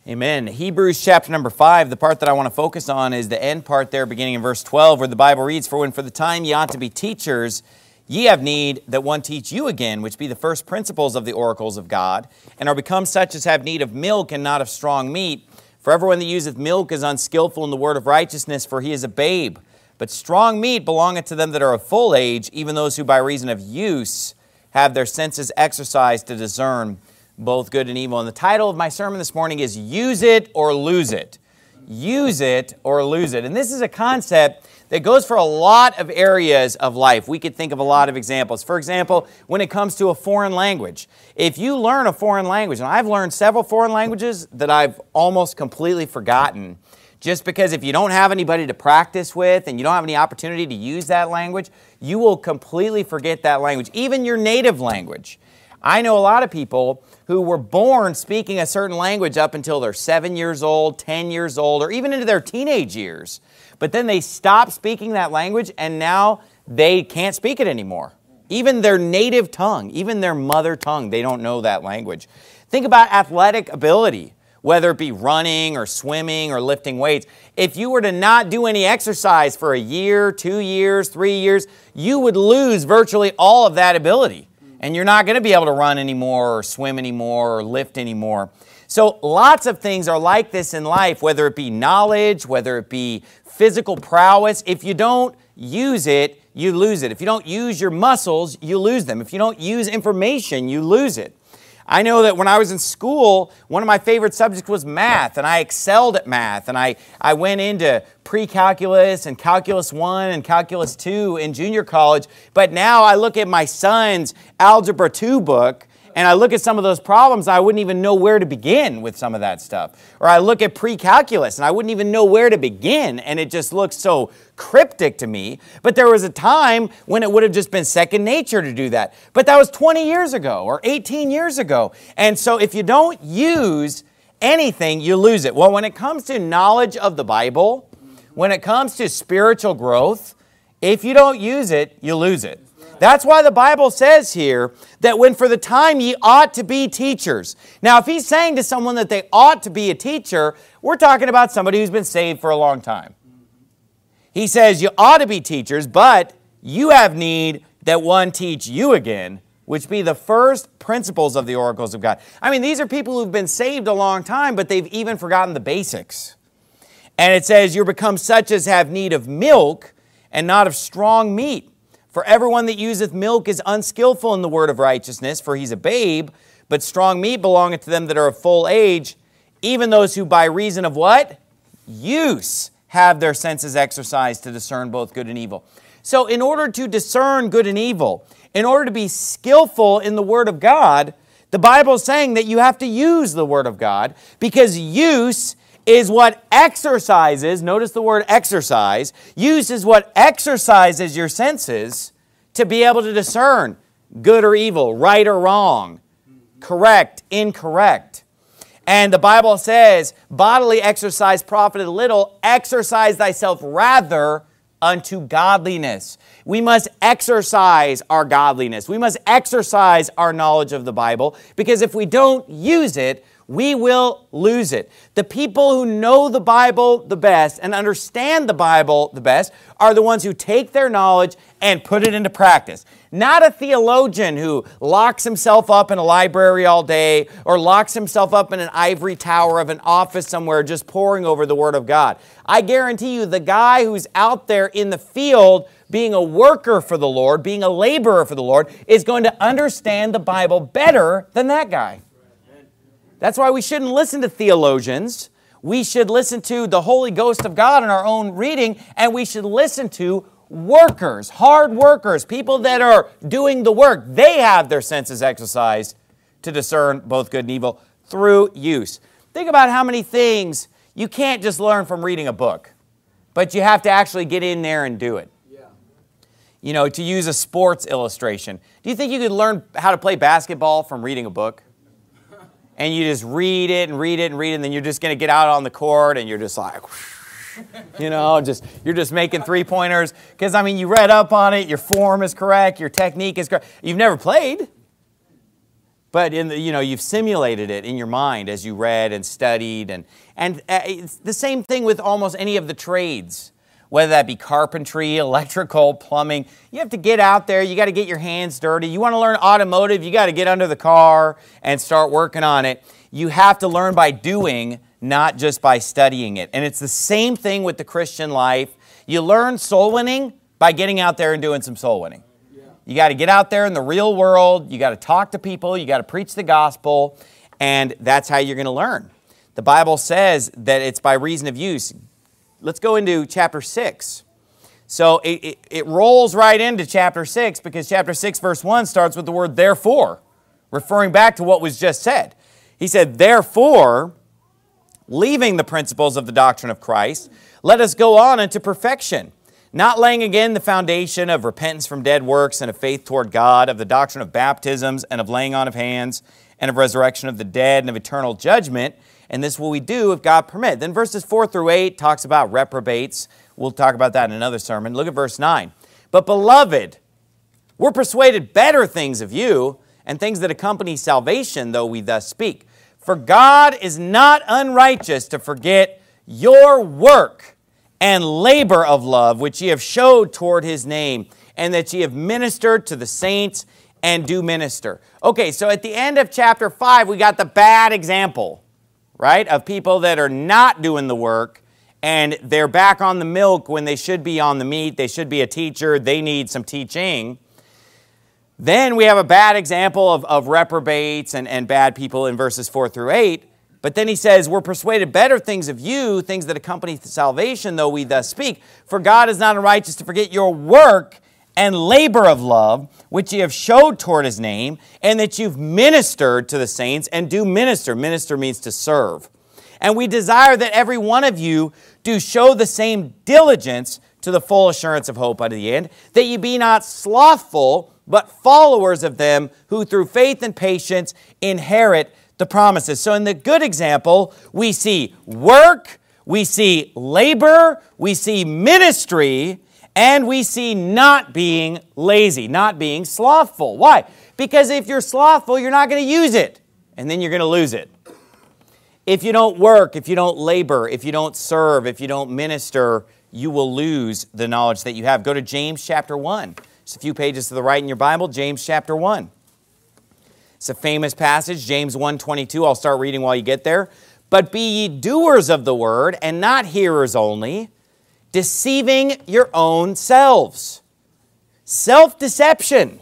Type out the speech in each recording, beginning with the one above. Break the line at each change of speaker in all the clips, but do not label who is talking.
Amen. Hebrews chapter number 5, the part that I want to focus on is the end part there, beginning in verse 12, where the Bible reads, "For when for the time ye ought to be teachers, ye have need that one teach you again, which be the first principles of the oracles of God, and are become such as have need of milk and not of strong meat. For everyone that useth milk is unskillful in the word of righteousness, for he is a babe. But strong meat belongeth to them that are of full age, even those who by reason of use have their senses exercised to discern both good and evil." And the title of my sermon this morning is Use It or Lose It. Use it or lose it. And this is a concept that goes for a lot of areas of life. We could think of a lot of examples. For example, when it comes to a foreign language. If you learn a foreign language, and I've learned several foreign languages that I've almost completely forgotten, just because if you don't have anybody to practice with and you don't have any opportunity to use that language, you will completely forget that language, even your native language. I know a lot of people who were born speaking a certain language up until they're 7 years old, 10 years old, or even into their teenage years. But then they stop speaking that language and now they can't speak it anymore. Even their native tongue, even their mother tongue, they don't know that language. Think about athletic ability, whether it be running or swimming or lifting weights. If you were to not do any exercise for a year, 2 years, 3 years, you would lose virtually all of that ability. And you're not going to be able to run anymore or swim anymore or lift anymore. So lots of things are like this in life, whether it be knowledge, whether it be physical prowess. If you don't use it, you lose it. If you don't use your muscles, you lose them. If you don't use information, you lose it. I know that when I was in school, one of my favorite subjects was math, and I excelled at math. And I went into pre-calculus and calculus 1 and calculus 2 in junior college. But now I look at my son's Algebra 2 book, and I look at some of those problems, I wouldn't even know where to begin with some of that stuff. Or I look at pre-calculus, and I wouldn't even know where to begin, and it just looks so cryptic to me. But there was a time when it would have just been second nature to do that. But that was 20 years ago or 18 years ago. And so if you don't use anything, you lose it. Well, when it comes to knowledge of the Bible, when it comes to spiritual growth, if you don't use it, you lose it. That's why the Bible says here that when for the time ye ought to be teachers. Now, if he's saying to someone that they ought to be a teacher, we're talking about somebody who's been saved for a long time. He says you ought to be teachers, but you have need that one teach you again, which be the first principles of the oracles of God. I mean, these are people who've been saved a long time, but they've even forgotten the basics. And it says, you're become such as have need of milk and not of strong meat. For everyone that useth milk is unskillful in the word of righteousness, for he's a babe, but strong meat belongeth to them that are of full age, even those who by reason of what? Use have their senses exercised to discern both good and evil. So in order to discern good and evil, in order to be skillful in the word of God, the Bible is saying that you have to use the word of God, because use is what exercises, notice the word exercise, use is what exercises your senses to be able to discern good or evil, right or wrong, correct, incorrect. And the Bible says, bodily exercise profited little, exercise thyself rather unto godliness. We must exercise our godliness. We must exercise our knowledge of the Bible, because if we don't use it, we will lose it. The people who know the Bible the best and understand the Bible the best are the ones who take their knowledge and put it into practice. Not a theologian who locks himself up in a library all day or locks himself up in an ivory tower of an office somewhere just poring over the Word of God. I guarantee you the guy who's out there in the field being a worker for the Lord, being a laborer for the Lord, is going to understand the Bible better than that guy. That's why we shouldn't listen to theologians. We should listen to the Holy Ghost of God in our own reading, and we should listen to workers, hard workers, people that are doing the work. They have their senses exercised to discern both good and evil through use. Think about how many things you can't just learn from reading a book, but you have to actually get in there and do it. You know, to use a sports illustration. Do you think you could learn how to play basketball from reading a book? And you just read it and read it and read it, and then you're just going to get out on the court and you're just like, you know, you're just making three-pointers. Because, I mean, you read up on it, your form is correct, your technique is correct. You've never played, but you've simulated it in your mind as you read and studied. And it's the same thing with almost any of the trades, whether that be carpentry, electrical, plumbing. You have to get out there. You got to get your hands dirty. You want to learn automotive, you got to get under the car and start working on it. You have to learn by doing, not just by studying it. And it's the same thing with the Christian life. You learn soul winning by getting out there and doing some soul winning. You got to get out there in the real world. You got to talk to people. You got to preach the gospel. And that's how you're going to learn. The Bible says that it's by reason of use. Let's go into chapter 6. So it rolls right into chapter 6 because chapter 6 verse 1 starts with the word therefore, referring back to what was just said. He said, therefore, leaving the principles of the doctrine of Christ, let us go on into perfection, not laying again the foundation of repentance from dead works and of faith toward God, of the doctrine of baptisms and of laying on of hands and of resurrection of the dead and of eternal judgment. And this will we do if God permit. Then verses 4 through 8 talks about reprobates. We'll talk about that in another sermon. Look at verse 9. But beloved, we're persuaded better things of you and things that accompany salvation, though we thus speak. For God is not unrighteous to forget your work and labor of love, which ye have showed toward his name, and that ye have ministered to the saints and do minister. Okay, so at the end of chapter 5, we got the bad example, right, of people that are not doing the work, and they're back on the milk when they should be on the meat. They should be a teacher. They need some teaching. Then we have a bad example of reprobates and bad people in verses 4 through 8. But then he says, we're persuaded better things of you, things that accompany salvation, though we thus speak. For God is not unrighteous to forget your work and labor of love, which ye have showed toward his name, and that you've ministered to the saints and do minister. Minister means to serve. And we desire that every one of you do show the same diligence to the full assurance of hope unto the end, that ye be not slothful, but followers of them who through faith and patience inherit the promises. So in the good example, we see work, we see labor, we see ministry, and we see not being lazy, not being slothful. Why? Because if you're slothful, you're not going to use it, and then you're going to lose it. If you don't work, if you don't labor, if you don't serve, if you don't minister, you will lose the knowledge that you have. Go to James chapter 1. Just a few pages to the right in your Bible, James chapter 1. It's a famous passage, James 1:22. I'll start reading while you get there. But be ye doers of the word, and not hearers only, deceiving your own selves. Self-deception.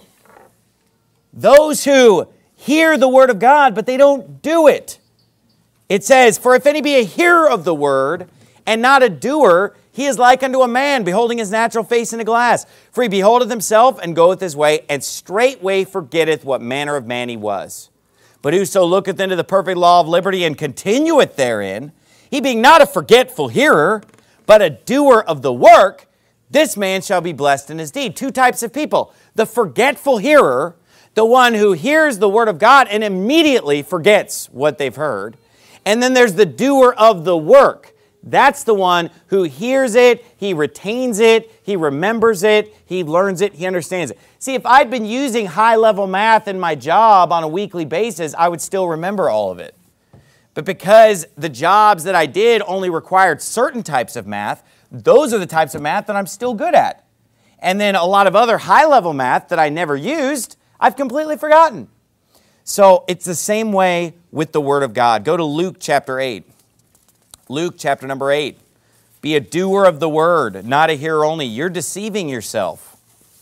Those who hear the word of God, but they don't do it. It says, for if any be a hearer of the word, and not a doer, he is like unto a man beholding his natural face in a glass. For he beholdeth himself, and goeth his way, and straightway forgetteth what manner of man he was. But whoso looketh into the perfect law of liberty, and continueth therein, he being not a forgetful hearer, but a doer of the work, this man shall be blessed in his deed. Two types of people. The forgetful hearer, the one who hears the word of God and immediately forgets what they've heard. And then there's the doer of the work. That's the one who hears it, he retains it, he remembers it, he learns it, he understands it. See, if I'd been using high-level math in my job on a weekly basis, I would still remember all of it. But because the jobs that I did only required certain types of math, those are the types of math that I'm still good at. And then a lot of other high-level math that I never used, I've completely forgotten. So it's the same way with the Word of God. Go to Luke chapter 8. Luke chapter number 8. Be a doer of the word, not a hearer only. You're deceiving yourself,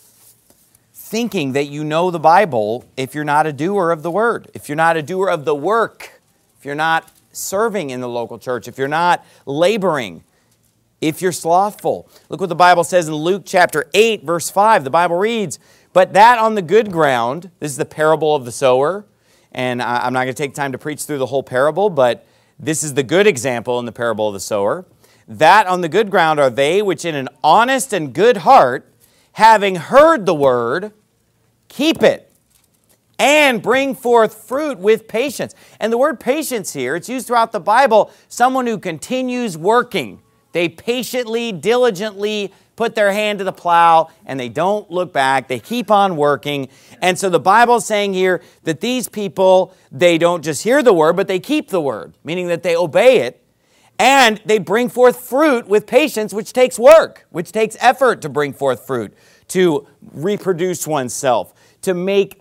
thinking that you know the Bible if you're not a doer of the word, if you're not a doer of the work, if you're not serving in the local church, if you're not laboring, if you're slothful. Look what the Bible says in Luke chapter 8, verse 5. The Bible reads, but that on the good ground, this is the parable of the sower, and I'm not going to take time to preach through the whole parable, but this is the good example in the parable of the sower. That on the good ground are they which in an honest and good heart, having heard the word, keep it, and bring forth fruit with patience. And the word patience here, it's used throughout the Bible, someone who continues working, They patiently, diligently put their hand to the plow, and they don't look back. They keep on working. And so the Bible is saying here that these people, they don't just hear the word, but they keep the word, meaning that they obey it. And they bring forth fruit with patience, which takes work, which takes effort to bring forth fruit, to reproduce oneself, to make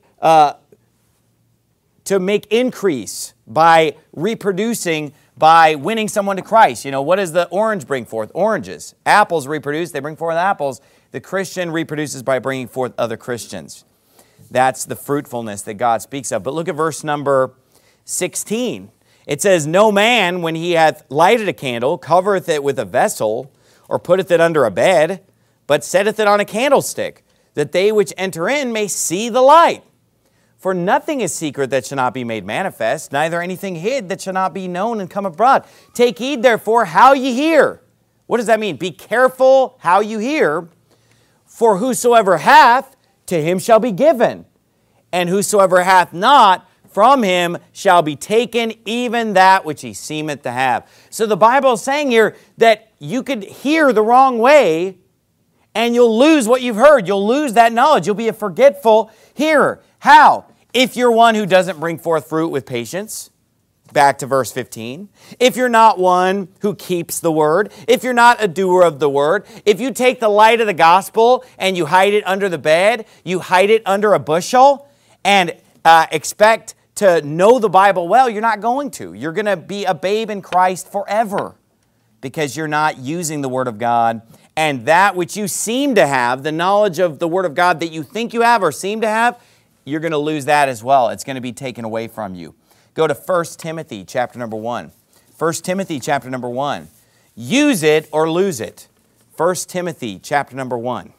increase by reproducing, by winning someone to Christ. You know, what does the orange bring forth? Oranges. Apples reproduce, they bring forth apples. The Christian reproduces by bringing forth other Christians. That's the fruitfulness that God speaks of. But look at verse number 16. It says, "No man, when he hath lighted a candle, covereth it with a vessel, or putteth it under a bed, but setteth it on a candlestick, that they which enter in may see the light. For nothing is secret that shall not be made manifest, neither anything hid that shall not be known and come abroad. Take heed, therefore, how ye hear." What does that mean? Be careful how you hear. "For whosoever hath, to him shall be given. And whosoever hath not, from him shall be taken even that which he seemeth to have." So the Bible is saying here that you could hear the wrong way and you'll lose what you've heard. You'll lose that knowledge. You'll be a forgetful hearer. How? If you're one who doesn't bring forth fruit with patience, back to verse 15. If you're not one who keeps the word, if you're not a doer of the word, if you take the light of the gospel and you hide it under the bed, you hide it under a bushel, and expect to know the Bible well, you're not going to. You're going to be a babe in Christ forever because you're not using the Word of God. And that which you seem to have, the knowledge of the Word of God that you think you have or seem to have, you're going to lose that as well. It's going to be taken away from you. Go to 1 Timothy chapter number 1. 1 Timothy chapter number 1. Use it or lose it. 1 Timothy chapter number 1.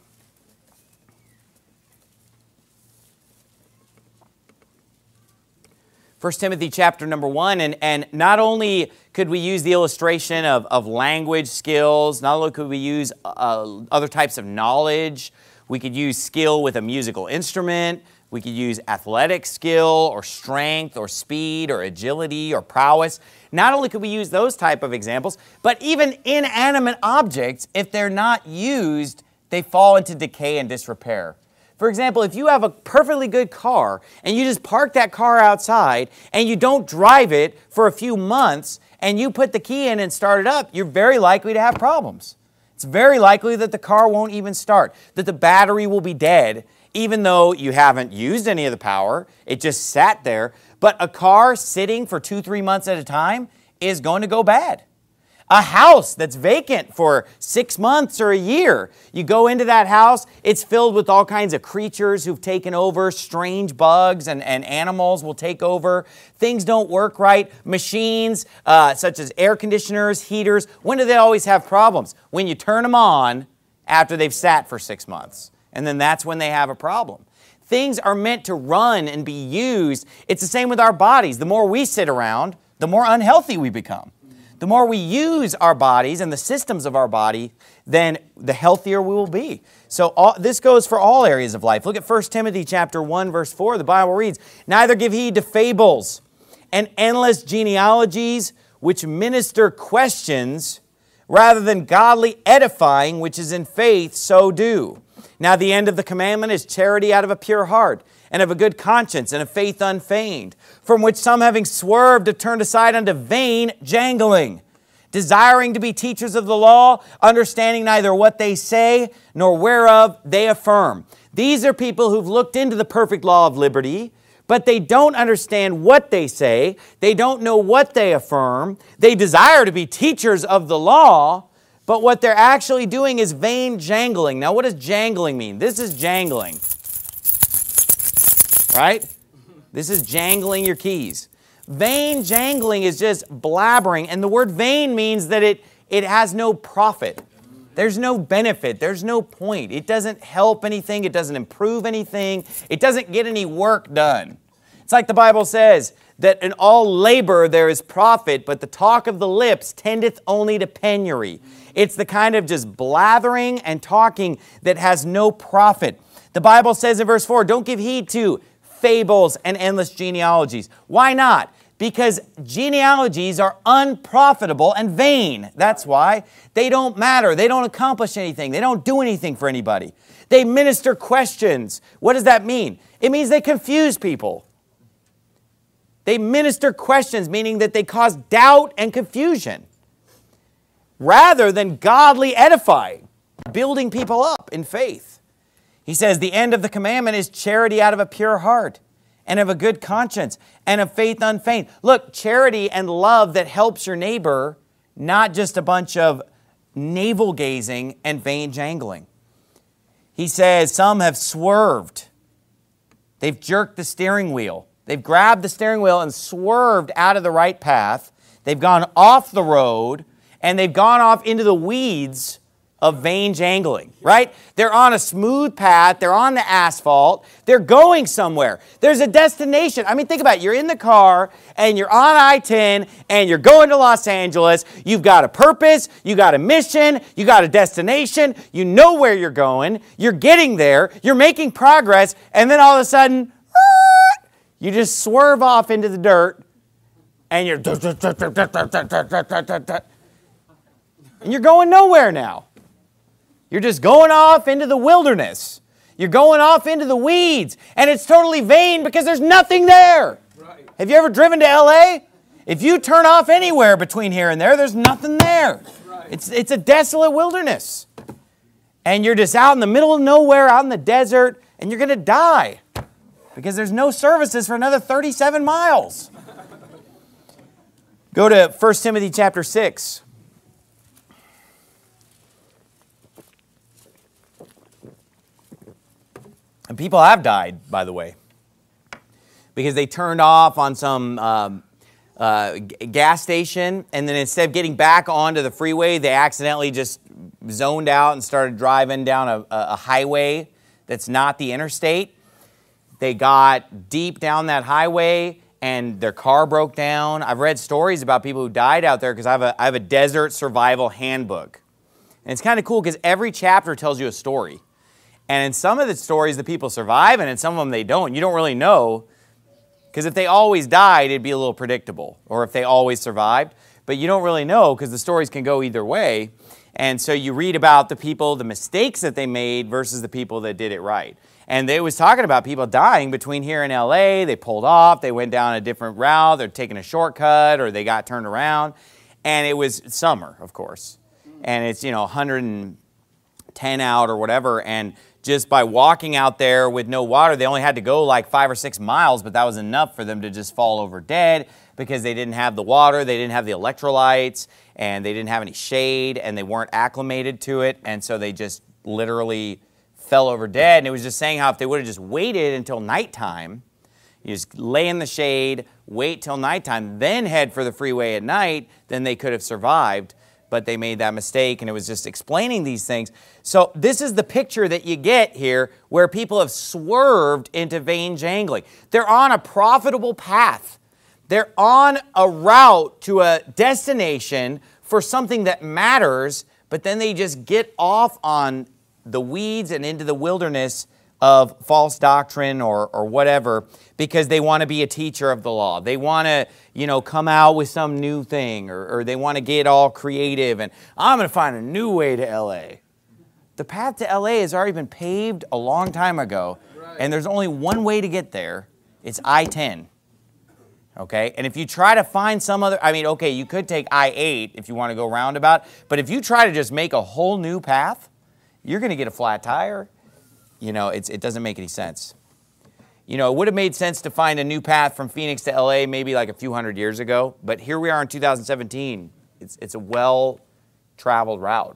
1 Timothy chapter number 1, and not only could we use the illustration of language skills, not only could we use other types of knowledge, we could use skill with a musical instrument, we could use athletic skill or strength or speed or agility or prowess. Not only could we use those type of examples, but even inanimate objects, if they're not used, they fall into decay and disrepair. For example, if you have a perfectly good car and you just park that car outside and you don't drive it for a few months and you put the key in and start it up, you're very likely to have problems. It's very likely that the car won't even start, that the battery will be dead, even though you haven't used any of the power. It just sat there. But a car sitting for 2-3 months at a time is going to go bad. A house that's vacant for 6 months or a year. You go into that house, it's filled with all kinds of creatures who've taken over. Strange bugs and animals will take over. Things don't work right. Machines such as air conditioners, heaters, when do they always have problems? When you turn them on after they've sat for 6 months. And then that's when they have a problem. Things are meant to run and be used. It's the same with our bodies. The more we sit around, the more unhealthy we become. The more we use our bodies and the systems of our body, then the healthier we will be. So this goes for all areas of life. Look at 1 Timothy chapter 1, verse 4. The Bible reads, "Neither give heed to fables and endless genealogies, which minister questions, rather than godly edifying, which is in faith, so do. Now the end of the commandment is charity out of a pure heart, and of a good conscience, and of faith unfeigned, from which some having swerved have turned aside unto vain jangling, desiring to be teachers of the law, understanding neither what they say, nor whereof they affirm." These are people who've looked into the perfect law of liberty, but they don't understand what they say. They don't know what they affirm. They desire to be teachers of the law, but what they're actually doing is vain jangling. Now, what does jangling mean? This is jangling. Right? This is jangling your keys. Vain jangling is just blabbering, and the word vain means that it has no profit. There's no benefit. There's no point. It doesn't help anything. It doesn't improve anything. It doesn't get any work done. It's like the Bible says that in all labor there is profit, but the talk of the lips tendeth only to penury. It's the kind of just blathering and talking that has no profit. The Bible says in verse 4, don't give heed to fables and endless genealogies. Why not? Because genealogies are unprofitable and vain. That's why. They don't matter. They don't accomplish anything. They don't do anything for anybody. They minister questions. What does that mean? It means they confuse people. They minister questions, meaning that they cause doubt and confusion, rather than godly edifying, building people up in faith. He says, the end of the commandment is charity out of a pure heart, and of a good conscience, and of faith unfeigned. Look, charity and love that helps your neighbor, not just a bunch of navel-gazing and vain jangling. He says some have swerved. They've jerked the steering wheel. They've grabbed the steering wheel and swerved out of the right path. They've gone off the road, and they've gone off into the weeds of vain jangling, right? They're on a smooth path. They're on the asphalt. They're going somewhere. There's a destination. I mean, think about it. You're in the car, and you're on I-10, and you're going to Los Angeles. You've got a purpose. You got a mission. You got a destination. You know where you're going. You're getting there. You're making progress, and then all of a sudden, you just swerve off into the dirt, and you're going nowhere now. You're just going off into the wilderness. You're going off into the weeds. And it's totally vain because there's nothing there. Right. Have you ever driven to L.A.? If you turn off anywhere between here and there, there's nothing there. Right. It's a desolate wilderness. And you're just out in the middle of nowhere, out in the desert, and you're going to die because there's no services for another 37 miles. Go to 1 Timothy chapter 6. And people have died, by the way, because they turned off on some gas station, and then instead of getting back onto the freeway, they accidentally just zoned out and started driving down a highway that's not the interstate. They got deep down that highway, and their car broke down. I've read stories about people who died out there because I have a desert survival handbook. And it's kind of cool because every chapter tells you a story. And in some of the stories, the people survive, and in some of them, they don't. You don't really know, because if they always died, it'd be a little predictable, or if they always survived. But you don't really know, because the stories can go either way. And so you read about the people, the mistakes that they made versus the people that did it right. And they was talking about people dying between here and L.A. They pulled off. They went down a different route. They're taking a shortcut, or they got turned around. And it was summer, of course. And it's, 110 out or whatever, and just by walking out there with no water, they only had to go like 5 or 6 miles, but that was enough for them to just fall over dead because they didn't have the water, they didn't have the electrolytes, and they didn't have any shade, and they weren't acclimated to it, and so they just literally fell over dead. And it was just saying how if they would have just waited until nighttime, you just lay in the shade, wait till nighttime, then head for the freeway at night, then they could have survived. But they made that mistake, and it was just explaining these things. So this is the picture that you get here where people have swerved into vain jangling. They're on a profitable path. They're on a route to a destination for something that matters, but then they just get off on the weeds and into the wilderness of false doctrine or whatever because they want to be a teacher of the law. They want to, come out with some new thing or they want to get all creative and I'm going to find a new way to L.A. The path to L.A. has already been paved a long time ago, and there's only one way to get there. It's I-10. Okay? And if you try to find some other, you could take I-8 if you want to go roundabout, but if you try to just make a whole new path, you're going to get a flat tire. It doesn't make any sense. It would have made sense to find a new path from Phoenix to L.A. maybe like a few hundred years ago, but here we are in 2017. It's a well-traveled route.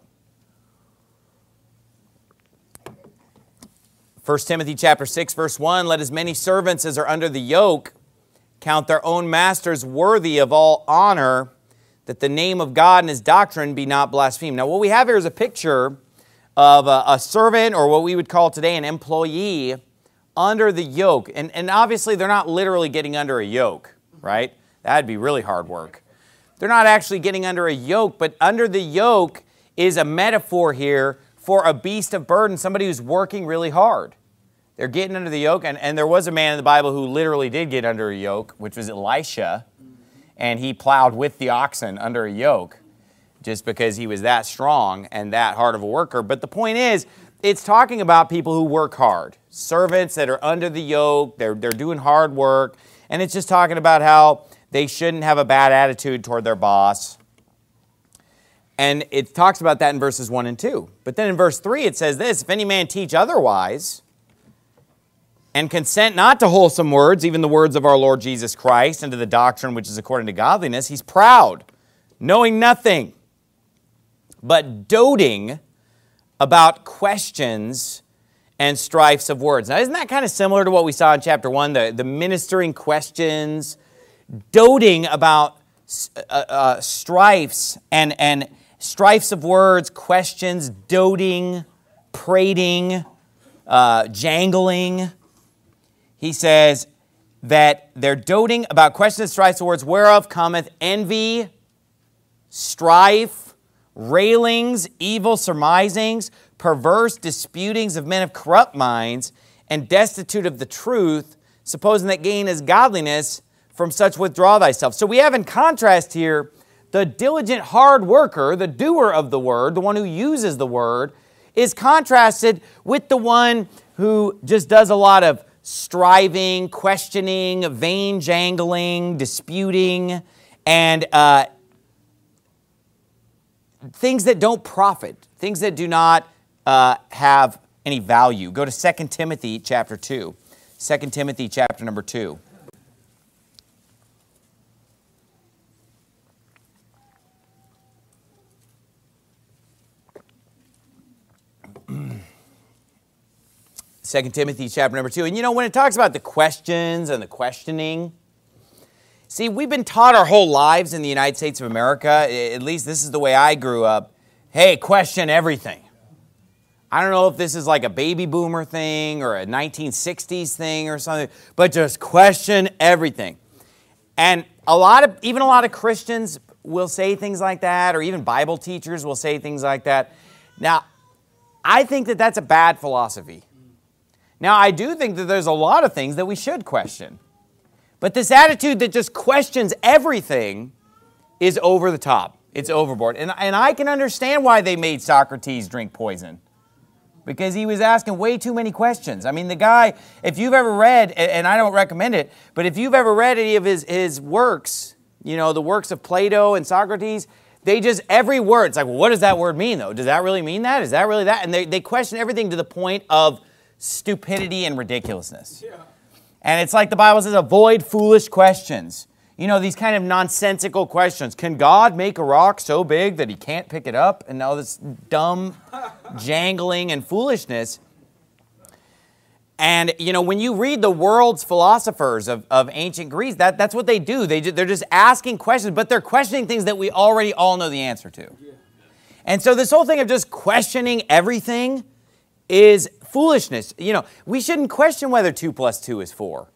1 Timothy chapter 6, verse 1, let as many servants as are under the yoke count their own masters worthy of all honor, that the name of God and His doctrine be not blasphemed. Now, what we have here is a picture of a servant, or what we would call today an employee, under the yoke. And obviously, they're not literally getting under a yoke, right? That'd be really hard work. They're not actually getting under a yoke, but under the yoke is a metaphor here for a beast of burden, somebody who's working really hard. They're getting under the yoke, and there was a man in the Bible who literally did get under a yoke, which was Elisha. and he plowed with the oxen under a yoke just because he was that strong and that hard of a worker. But the point is, it's talking about people who work hard, servants that are under the yoke, they're doing hard work, and it's just talking about how they shouldn't have a bad attitude toward their boss. And it talks about that in verses 1 and 2. But then in verse 3 it says this, if any man teach otherwise, and consent not to wholesome words, even the words of our Lord Jesus Christ, and to the doctrine which is according to godliness, he's proud, knowing nothing, but doting about questions and strifes of words. Now, isn't that kind of similar to what we saw in chapter 1, the ministering questions, doting about strifes and strifes of words, questions, doting, prating, jangling. He says that they're doting about questions and strifes of words, whereof cometh envy, strife, railings, evil surmisings, perverse disputings of men of corrupt minds, and destitute of the truth, supposing that gain is godliness, from such withdraw thyself. So we have in contrast here the diligent hard worker, the doer of the word, the one who uses the word, is contrasted with the one who just does a lot of striving, questioning, vain jangling, disputing, and things that don't profit, things that do not have any value. Go to 2 Timothy chapter 2. 2 Timothy chapter number 2. Second Timothy chapter number 2. And you know, when it talks about the questions and the questioning, see, we've been taught our whole lives in the United States of America, at least this is the way I grew up, hey, question everything. I don't know if this is like a baby boomer thing or a 1960s thing or something, but just question everything. And even a lot of Christians will say things like that, or even Bible teachers will say things like that. Now, I think that that's a bad philosophy. Now, I do think that there's a lot of things that we should question. But this attitude that just questions everything is over the top. It's overboard. And I can understand why they made Socrates drink poison. Because he was asking way too many questions. I mean, the guy, if you've ever read, and I don't recommend it, but if you've ever read any of his works, you know, the works of Plato and Socrates, they just, every word, it's like, well, what does that word mean, though? Does that really mean that? Is that really that? And they question everything to the point of stupidity and ridiculousness. Yeah. And it's like the Bible says, avoid foolish questions. You know, these kind of nonsensical questions. Can God make a rock so big that he can't pick it up? And all this dumb jangling and foolishness. And, you know, when you read the world's philosophers of ancient Greece, that's what they do. They're just asking questions, but they're questioning things that we already all know the answer to. Yeah. And so this whole thing of just questioning everything is foolishness. You know, we shouldn't question whether 2 + 2 is 4.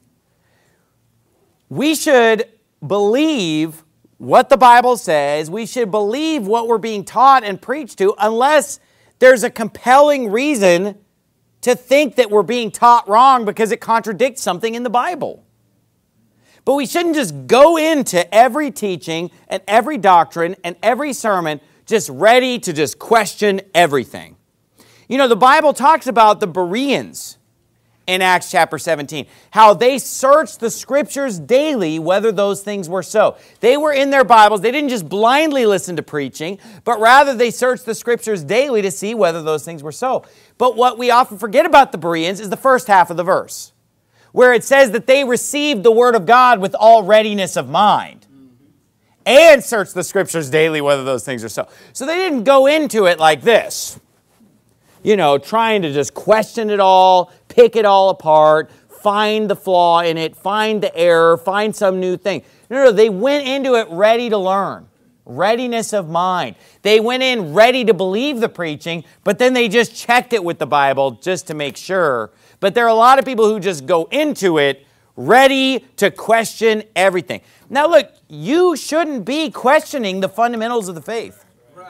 We should believe what the Bible says. We should believe what we're being taught and preached to, unless there's a compelling reason to think that we're being taught wrong because it contradicts something in the Bible. But we shouldn't just go into every teaching and every doctrine and every sermon just ready to just question everything. You know, the Bible talks about the Bereans in Acts chapter 17, how they searched the Scriptures daily whether those things were so. They were in their Bibles. They didn't just blindly listen to preaching, but rather they searched the Scriptures daily to see whether those things were so. But what we often forget about the Bereans is the first half of the verse, where it says that they received the Word of God with all readiness of mind and searched the Scriptures daily whether those things are so. So they didn't go into it like this, you know, trying to just question it all, pick it all apart, find the flaw in it, find the error, find some new thing. No, they went into it ready to learn. Readiness of mind. They went in ready to believe the preaching, but then they just checked it with the Bible just to make sure. But there are a lot of people who just go into it ready to question everything. Now look, you shouldn't be questioning the fundamentals of the faith.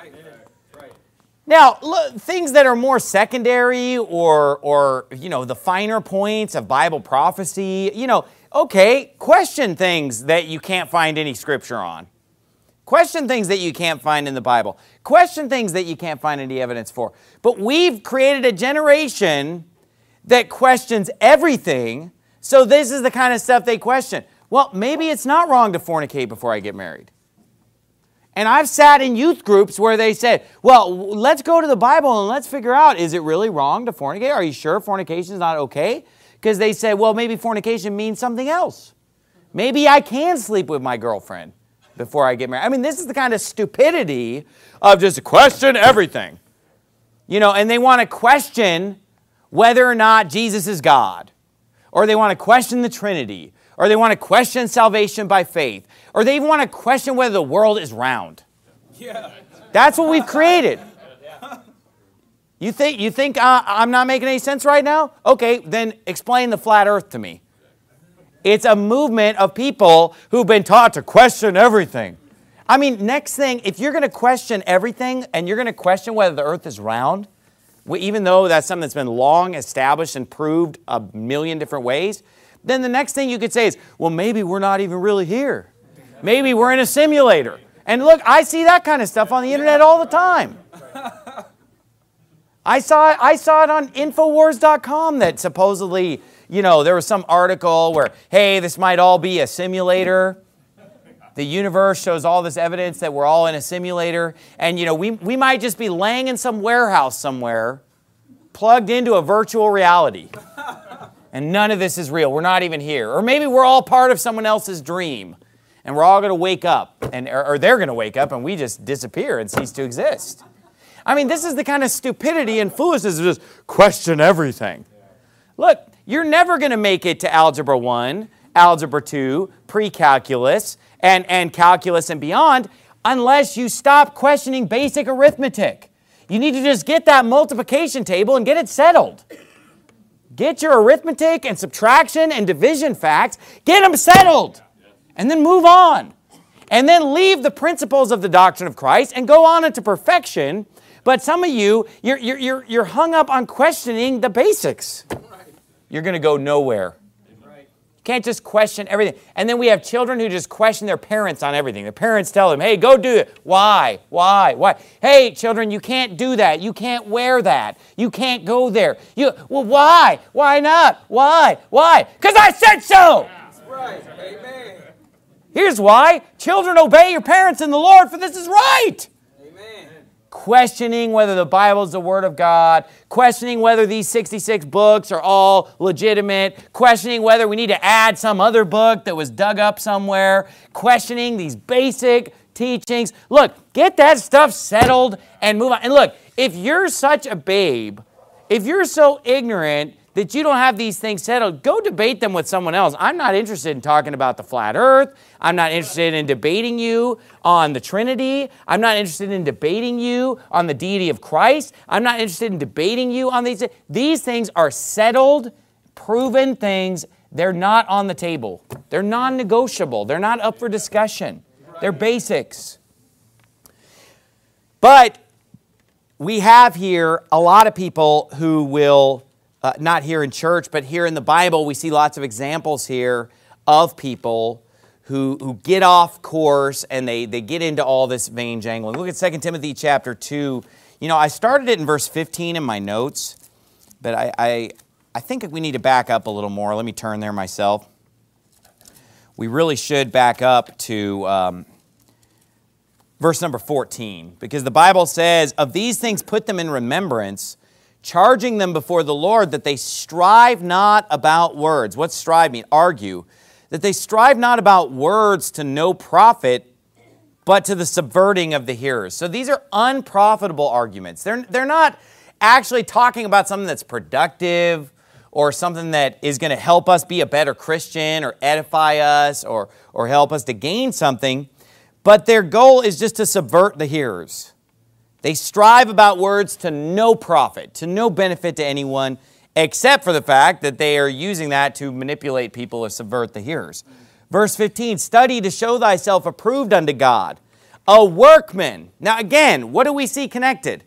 Now, look, things that are more secondary or you know, the finer points of Bible prophecy, you know, Okay, question things that you can't find any scripture on. Question things that you can't find in the Bible. Question things that you can't find any evidence for. But we've created a generation that questions everything, so this is the kind of stuff they question. Well, maybe it's not wrong to fornicate before I get married. And I've sat in youth groups where they said, well, let's go to the Bible and let's figure out, is it really wrong to fornicate? Are you sure fornication is not okay? Because they said, well, maybe fornication means something else. Maybe I can sleep with my girlfriend before I get married. I mean, this is the kind of stupidity of just question everything. You know, and they want to question whether or not Jesus is God. Or they want to question the Trinity. Or they want to question salvation by faith. Or they even want to question whether the world is round. Yeah. That's what we've created. You think I'm not making any sense right now? Okay, then explain the flat earth to me. It's a movement of people who've been taught to question everything. I mean, next thing, if you're going to question everything and you're going to question whether the earth is round, even though that's something that's been long established and proved a million different ways, then the next thing you could say is, well, maybe we're not even really here. Maybe we're in a simulator. And look, I see that kind of stuff on the internet all the time. I saw it on Infowars.com that supposedly, you know, there was some article where, hey, this might all be a simulator. The universe shows all this evidence that we're all in a simulator. And, you know, we might just be laying in some warehouse somewhere, plugged into a virtual reality. And none of this is real. We're not even here. Or maybe we're all part of someone else's dream. And we're all going to wake up, or they're going to wake up, and we just disappear and cease to exist. I mean, this is the kind of stupidity and foolishness of just question everything. Look, you're never going to make it to Algebra 1, Algebra 2, pre-calculus, and calculus and beyond unless you stop questioning basic arithmetic. You need to just get that multiplication table and get it settled. Get your arithmetic and subtraction and division facts, get them settled, and then move on. And then leave the principles of the doctrine of Christ and go on into perfection. But some of you, you're hung up on questioning the basics. You're going to go nowhere. You can't just question everything. And then we have children who just question their parents on everything. Their parents tell them, hey, go do it. Why? Hey, children, you can't do that. You can't wear that. You can't go there. Well, why? Why not? Why? Because I said so. That's right. Amen. Here's why. Children, obey your parents in the Lord, for this is right. Amen. Questioning whether the Bible is the Word of God, questioning whether these 66 books are all legitimate, questioning whether we need to add some other book that was dug up somewhere, questioning these basic teachings. Look, get that stuff settled and move on. And look, if you're such a babe, if you're so ignorant that you don't have these things settled, go debate them with someone else. I'm not interested in talking about the flat earth. I'm not interested in debating you on the Trinity. I'm not interested in debating you on the deity of Christ. I'm not interested in debating you on these. These things are settled, proven things. They're not on the table. They're non-negotiable. They're not up for discussion. They're basics. But we have here a lot of people who will not here in church, but here in the Bible, we see lots of examples here of people who get off course and they get into all this vain jangling. Look at 2 Timothy chapter 2. You know, I started it in verse 15 in my notes, but I think we need to back up a little more. Let me turn there myself. We really should back up to verse number 14, because the Bible says, of these things put them in remembrance, charging them before the Lord that they strive not about words. What's strive mean? Argue. That they strive not about words to no profit, but to the subverting of the hearers. So these are unprofitable arguments. They're not actually talking about something that's productive or something that is going to help us be a better Christian or edify us or help us to gain something, but their goal is just to subvert the hearers. They strive about words to no profit, to no benefit to anyone, except for the fact that they are using that to manipulate people or subvert the hearers. Verse 15, study to show thyself approved unto God, a workman. Now again, what do we see connected?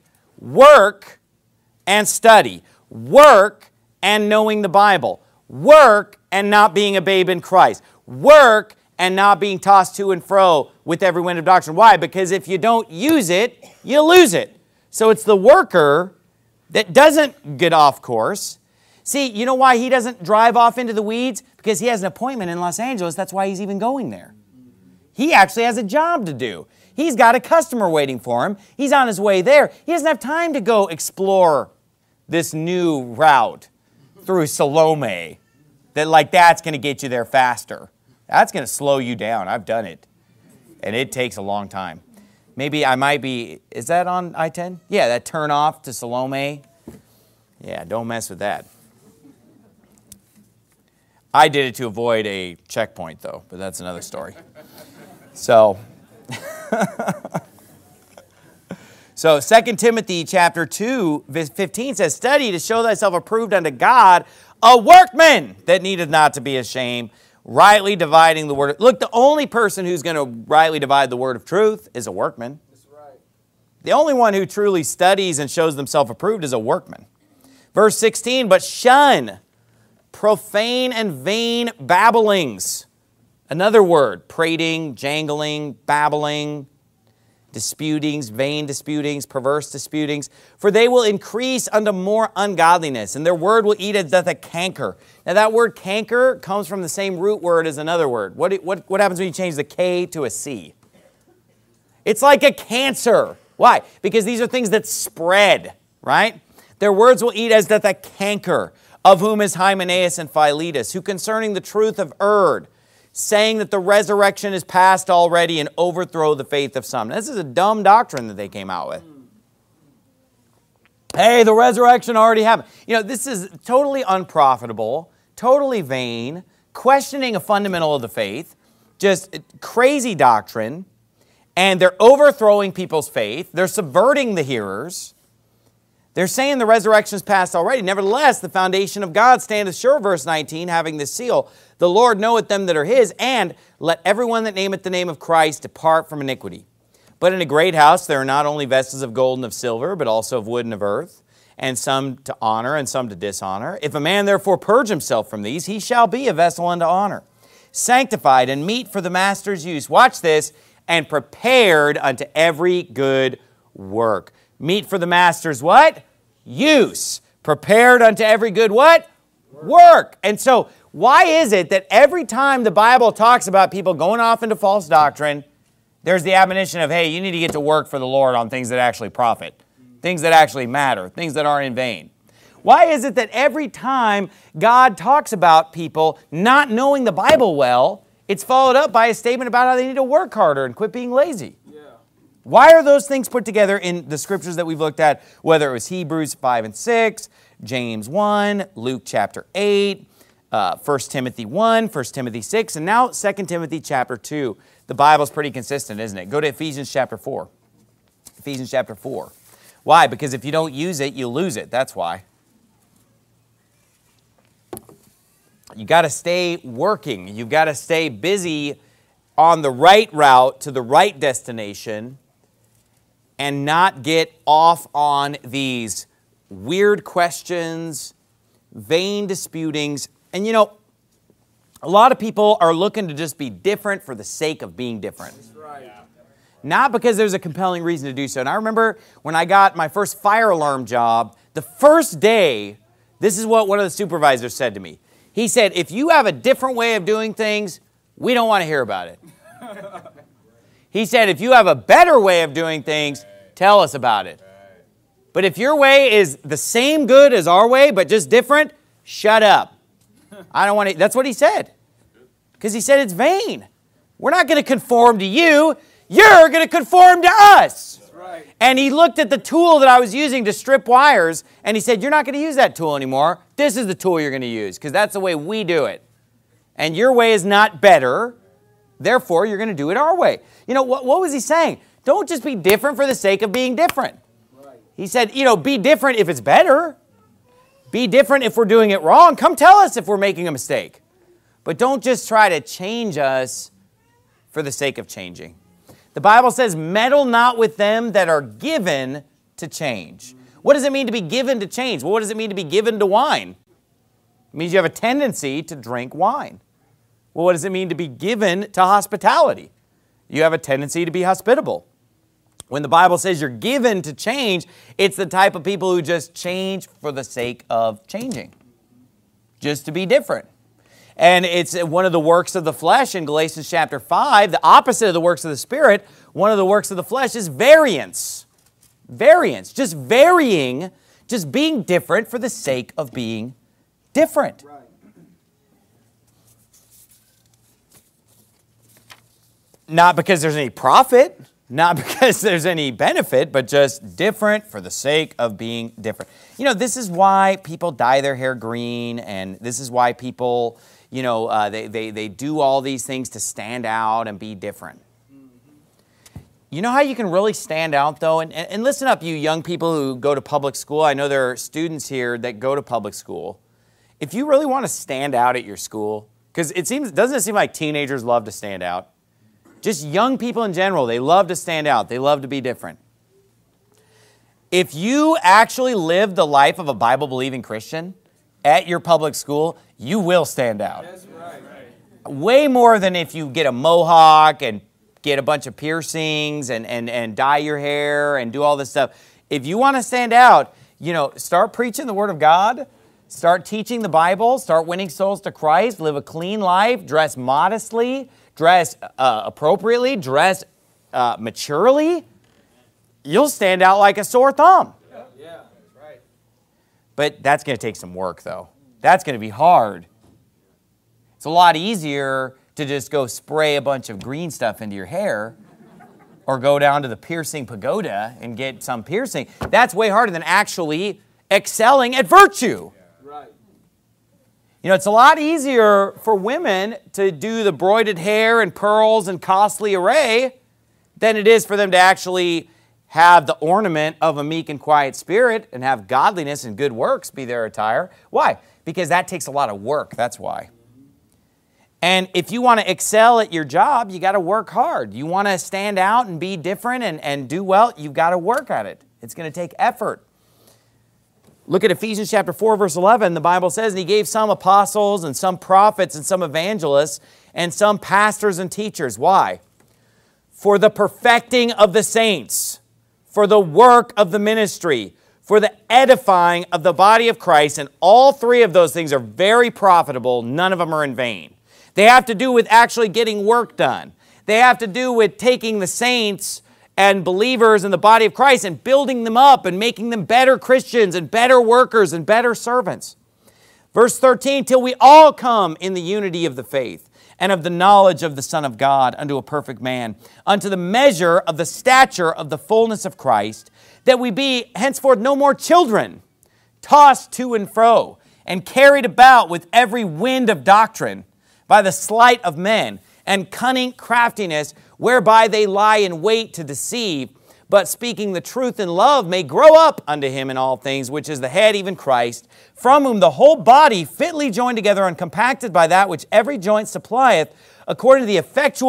Work and study. Work and knowing the Bible. Work and not being a babe in Christ. Work and not being tossed to and fro with every wind of doctrine. Why? Because if you don't use it, you lose it. So it's the worker that doesn't get off course. See, you know why he doesn't drive off into the weeds? Because he has an appointment in Los Angeles. That's why he's even going there. He actually has a job to do. He's got a customer waiting for him. He's on his way there. He doesn't have time to go explore this new route through Salome. That's going to get you there faster. That's going to slow you down. I've done it. And it takes a long time. Maybe I might be, is that on I-10? Yeah, that turn off to Salome. Yeah, don't mess with that. I did it to avoid a checkpoint, though, but that's another story. So 2 Timothy chapter 2, verse 15 says, study to show thyself approved unto God, a workman that needeth not to be ashamed, rightly dividing the word. Look, the only person who's going to rightly divide the word of truth is a workman. That's right. The only one who truly studies and shows themselves approved is a workman. Verse 16, but shun profane and vain babblings. Another word, prating, jangling, babbling, disputings, vain disputings, perverse disputings, for they will increase unto more ungodliness, and their word will eat as doth a canker. Now that word canker comes from the same root word as another word. What happens when you change the K to a C? It's like a cancer. Why? Because these are things that spread, right? Their words will eat as doth a canker, of whom is Hymenaeus and Philetus, who concerning the truth have erred, saying that the resurrection is past already and overthrow the faith of some. Now, this is a dumb doctrine that they came out with. Hey, the resurrection already happened. You know, this is totally unprofitable, totally vain, questioning a fundamental of the faith, just crazy doctrine, and they're overthrowing people's faith. They're subverting the hearers. They're saying the resurrection is past already. Nevertheless, the foundation of God standeth sure, verse 19, having this seal. The Lord knoweth them that are his, and let everyone that nameth the name of Christ depart from iniquity. But in a great house there are not only vessels of gold and of silver, but also of wood and of earth, and some to honor and some to dishonor. If a man therefore purge himself from these, he shall be a vessel unto honor, sanctified and meet for the master's use. Watch this, and prepared unto every good work. Meet for the master's what? Use. Prepared unto every good what? Work. And so, why is it that every time the Bible talks about people going off into false doctrine, there's the admonition of, hey, you need to get to work for the Lord on things that actually profit, things that actually matter, things that aren't in vain? Why is it that every time God talks about people not knowing the Bible well, it's followed up by a statement about how they need to work harder and quit being lazy? Why are those things put together in the scriptures that we've looked at, whether it was Hebrews 5 and 6, James 1, Luke chapter 8, 1 Timothy 1, 1 Timothy 6, and now 2 Timothy chapter 2. The Bible's pretty consistent, isn't it? Go to Ephesians chapter 4. Ephesians chapter 4. Why? Because if you don't use it, you lose it. That's why. You got to stay working. You've got to stay busy on the right route to the right destination, and not get off on these weird questions, vain disputings. And you know, a lot of people are looking to just be different for the sake of being different. Right. Not because there's a compelling reason to do so. And I remember when I got my first fire alarm job, the first day, this is what one of the supervisors said to me. He said, if you have a different way of doing things, we don't want to hear about it. He said, if you have a better way of doing things, tell us about it. But if your way is the same good as our way, but just different, shut up. I don't want to. That's what he said. Because he said it's vain. We're not going to conform to you. You're going to conform to us. That's right. And he looked at the tool that I was using to strip wires, and he said, you're not going to use that tool anymore. This is the tool you're going to use, because that's the way we do it. And your way is not better. Therefore, you're going to do it our way. You know, what was he saying? Don't just be different for the sake of being different. Right. He said, you know, be different if it's better. Be different if we're doing it wrong. Come tell us if we're making a mistake. But don't just try to change us for the sake of changing. The Bible says, meddle not with them that are given to change. What does it mean to be given to change? Well, what does it mean to be given to wine? It means you have a tendency to drink wine. Well, what does it mean to be given to hospitality? You have a tendency to be hospitable. When the Bible says you're given to change, it's the type of people who just change for the sake of changing, just to be different. And it's one of the works of the flesh in Galatians chapter 5, the opposite of the works of the Spirit. One of the works of the flesh is variance. Variance, just varying, just being different for the sake of being different. Right. Not because there's any profit, not because there's any benefit, but just different for the sake of being different. You know, this is why people dye their hair green, and this is why people, they do all these things to stand out and be different. You know how you can really stand out, though? And listen up, you young people who go to public school. I know there are students here that go to public school. If you really want to stand out at your school, because doesn't it seem like teenagers love to stand out? Just young people in general, they love to stand out. They love to be different. If you actually live the life of a Bible-believing Christian at your public school, you will stand out. That's right. Way more than if you get a mohawk and get a bunch of piercings and dye your hair and do all this stuff. If you want to stand out, start preaching the Word of God, start teaching the Bible, start winning souls to Christ, live a clean life, dress modestly, dress appropriately, dress maturely. You'll stand out like a sore thumb. Yeah, that's right. But that's going to take some work, though. That's going to be hard. It's a lot easier to just go spray a bunch of green stuff into your hair or go down to the piercing pagoda and get some piercing. That's way harder than actually excelling at virtue. Right. It's a lot easier for women to do the broided hair and pearls and costly array than it is for them to actually have the ornament of a meek and quiet spirit and have godliness and good works be their attire. Why? Because that takes a lot of work. That's why. And if you want to excel at your job, you got to work hard. You want to stand out and be different and do well, you've got to work at it. It's going to take effort. Look at Ephesians chapter 4, verse 11. The Bible says, and he gave some apostles and some prophets and some evangelists and some pastors and teachers. Why? For the perfecting of the saints, for the work of the ministry, for the edifying of the body of Christ. And all three of those things are very profitable. None of them are in vain. They have to do with actually getting work done. They have to do with taking the saints and believers in the body of Christ and building them up and making them better Christians and better workers and better servants. Verse 13, till we all come in the unity of the faith and of the knowledge of the Son of God unto a perfect man, unto the measure of the stature of the fullness of Christ, that we be henceforth no more children, tossed to and fro, and carried about with every wind of doctrine, by the sleight of men, and cunning craftiness, whereby they lie in wait to deceive, but speaking the truth in love may grow up unto him in all things, which is the head, even Christ, from whom the whole body fitly joined together and compacted by that which every joint supplieth, according to the effective,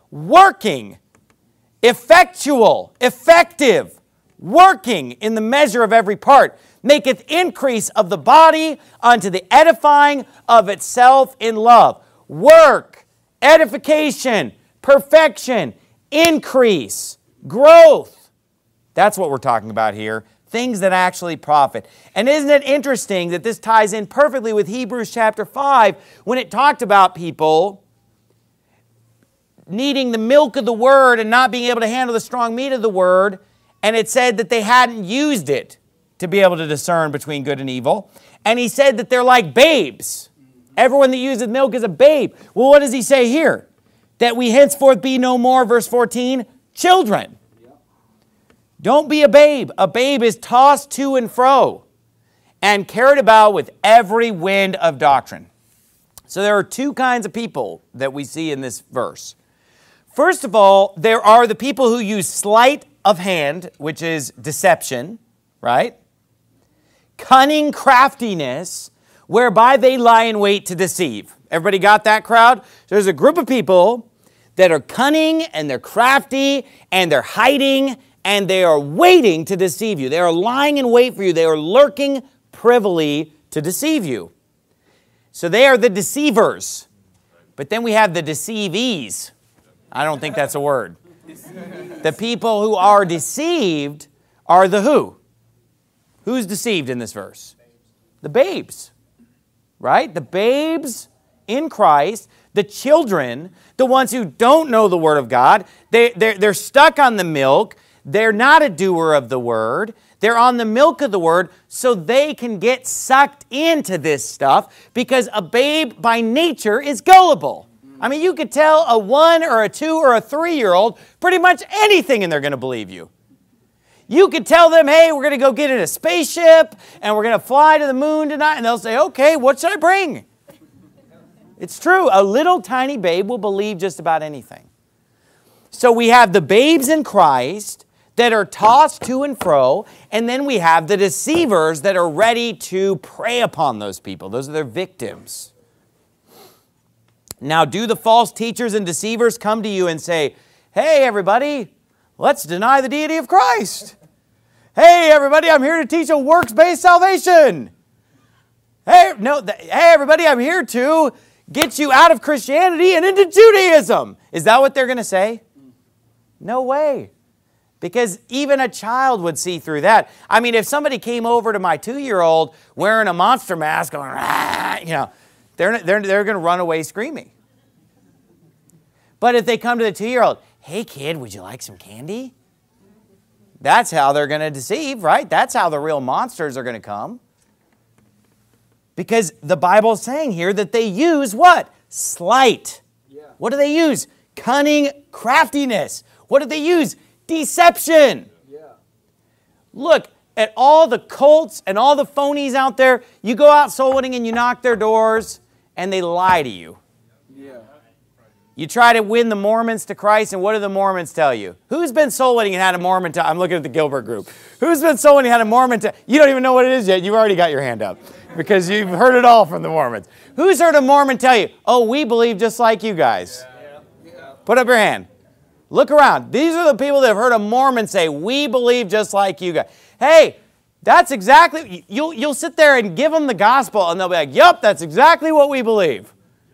working in the measure of every part, maketh increase of the body unto the edifying of itself in love. Work, edification, perfection, increase, growth. That's what we're talking about here. Things that actually profit. And isn't it interesting that this ties in perfectly with Hebrews chapter 5 when it talked about people needing the milk of the word and not being able to handle the strong meat of the word, and it said that they hadn't used it to be able to discern between good and evil. And he said that they're like babes. Everyone that uses milk is a babe. Well, what does he say here? That we henceforth be no more, verse 14, children. Don't be a babe. A babe is tossed to and fro and carried about with every wind of doctrine. So there are two kinds of people that we see in this verse. First of all, there are the people who use sleight of hand, which is deception, right? Cunning craftiness, whereby they lie in wait to deceive. Everybody got that, crowd? There's a group of people that are cunning and they're crafty and they're hiding and they are waiting to deceive you. They are lying in wait for you. They are lurking privily to deceive you. So they are the deceivers. But then we have the deceivees. I don't think that's a word. The people who are deceived are the who? Who's deceived in this verse? The babes. Right? The babes in Christ, the children, the ones who don't know the Word of God. They're stuck on the milk. They're not a doer of the Word. They're on the milk of the Word so they can get sucked into this stuff because a babe by nature is gullible. I mean, you could tell a 1 or a 2 or a 3-year-old pretty much anything and they're going to believe you. You could tell them, hey, we're going to go get in a spaceship and we're going to fly to the moon tonight. And they'll say, okay, what should I bring? It's true. A little tiny babe will believe just about anything. So we have the babes in Christ that are tossed to and fro. And then we have the deceivers that are ready to prey upon those people. Those are their victims. Now, do the false teachers and deceivers come to you and say, hey, everybody, let's deny the deity of Christ. Hey, everybody, I'm here to teach a works-based salvation. Hey, everybody, I'm here to get you out of Christianity and into Judaism. Is that what they're going to say? No way. Because even a child would see through that. I mean, if somebody came over to my 2-year-old wearing a monster mask going, they're going to run away screaming. But if they come to the 2-year-old, hey, kid, would you like some candy? That's how they're going to deceive, right? That's how the real monsters are going to come. Because the Bible is saying here that they use what? Sleight. Yeah. What do they use? Cunning craftiness. What do they use? Deception. Yeah. Look at all the cults and all the phonies out there. You go out soul winning and you knock their doors and they lie to you. Yeah. You try to win the Mormons to Christ, and what do the Mormons tell you? Who's been soul winning and had a Mormon tell? I'm looking at the Gilbert group. Who's been soul winning and had a Mormon tell? You don't even know what it is yet. You've already got your hand up because you've heard it all from the Mormons. Who's heard a Mormon tell you, oh, we believe just like you guys? Yeah. Put up your hand. Look around. These are the people that have heard a Mormon say, we believe just like you guys. Hey, that's exactly, you'll sit there and give them the gospel, and they'll be like, yep, that's exactly what we believe.